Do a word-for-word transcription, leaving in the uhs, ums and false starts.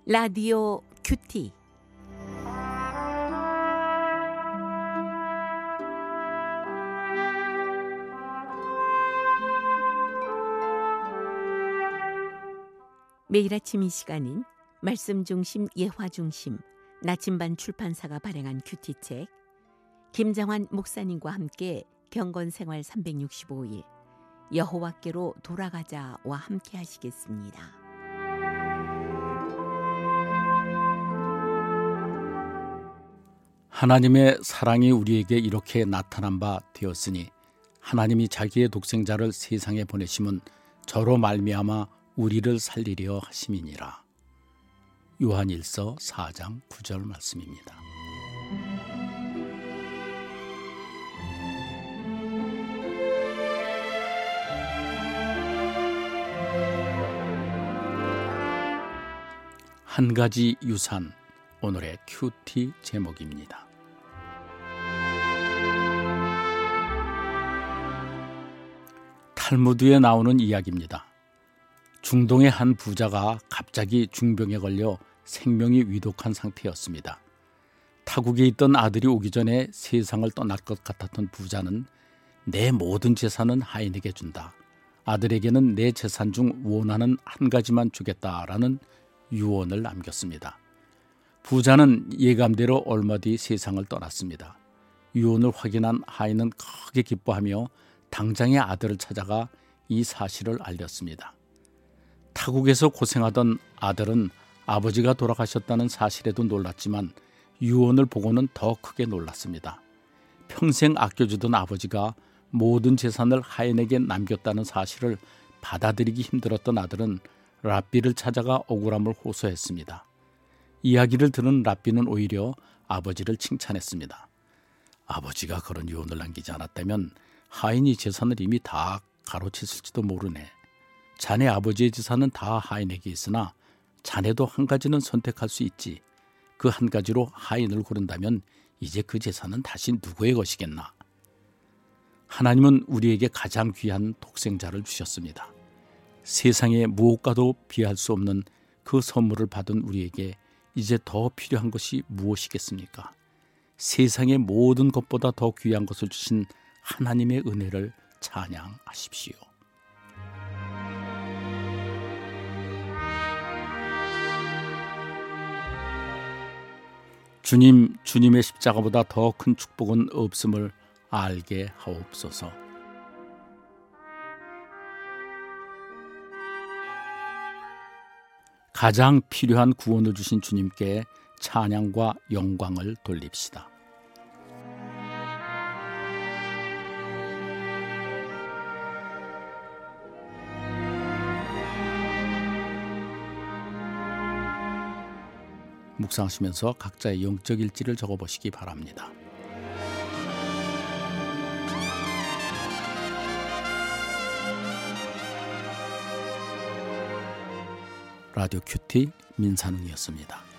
라디오 큐티. 매일 아침 이 시간은 말씀 중심, 예화 중심, 나침반 출판사가 발행한 큐티책, 김정환 목사님과 함께 경건생활 삼백육십오 일 여호와께로 돌아가자와 함께 하시겠습니다. 하나님의 사랑이 우리에게 이렇게 나타난 바 되었으니 하나님이 자기의 독생자를 세상에 보내심은 저로 말미암아 우리를 살리려 하심이니라. 요한일서 사 장 구 절 말씀입니다. 한 가지 유산, 오늘의 큐티 제목입니다. 탈무드에 나오는 이야기입니다. 중동의 한 부자가 갑자기 중병에 걸려 생명이 위독한 상태였습니다. 타국에 있던 아들이 오기 전에 세상을 떠날 것 같았던 부자는 내 모든 재산은 하인에게 준다. 아들에게는 내 재산 중 원하는 한 가지만 주겠다라는 유언을 남겼습니다. 부자는 예감대로 얼마 뒤 세상을 떠났습니다. 유언을 확인한 하인은 크게 기뻐하며 당장의 아들을 찾아가 이 사실을 알렸습니다. 타국에서 고생하던 아들은 아버지가 돌아가셨다는 사실에도 놀랐지만 유언을 보고는 더 크게 놀랐습니다. 평생 아껴주던 아버지가 모든 재산을 하인에게 남겼다는 사실을 받아들이기 힘들었던 아들은 랍비를 찾아가 억울함을 호소했습니다. 이야기를 들은 랍비는 오히려 아버지를 칭찬했습니다. 아버지가 그런 유언을 남기지 않았다면 하인이 재산을 이미 다 가로챘을지도 모르네. 자네 아버지의 재산은 다 하인에게 있으나 자네도 한 가지는 선택할 수 있지. 그 한 가지로 하인을 고른다면 이제 그 재산은 다시 누구의 것이겠나. 하나님은 우리에게 가장 귀한 독생자를 주셨습니다. 세상에 무엇과도 비할 수 없는 그 선물을 받은 우리에게 이제 더 필요한 것이 무엇이겠습니까? 세상의 모든 것보다 더 귀한 것을 주신 하나님의 은혜를 찬양하십시오. 주님, 주님의 십자가보다 더 큰 축복은 없음을 알게 하옵소서. 가장 필요한 구원을 주신 주님께 찬양과 영광을 돌립시다. 묵상하시면서 각자의 영적 일지를 적어보시기 바랍니다. 라디오 큐티 민산웅이었습니다.